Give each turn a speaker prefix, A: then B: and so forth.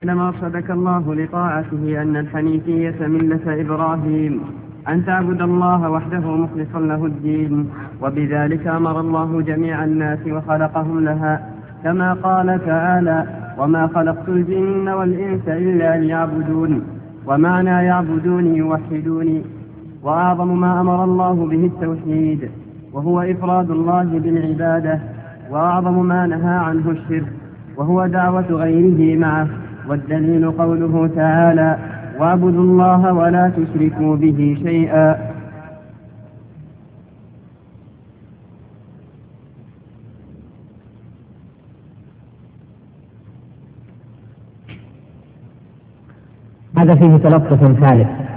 A: لما أرشدك الله لطاعته أن الحنيفية ملة إبراهيم، أن تعبد الله وحده مخلصا له الدين، وبذلك أمر الله جميع الناس وخلقهم لها، كما قال تعالى: وما خلقت الجن والإنس إلا ليعبدون. ومعنى يعبدون يوحدوني. وأعظم ما أمر الله به التوحيد، وهو إفراد الله بالعبادة، وأعظم ما نهى عنه الشرك، وهو دعوة غيره معه. والدليل قوله تعالى: واعبدوا الله ولا تشركوا به شيئا.
B: هذا فيه تلطف ثالث.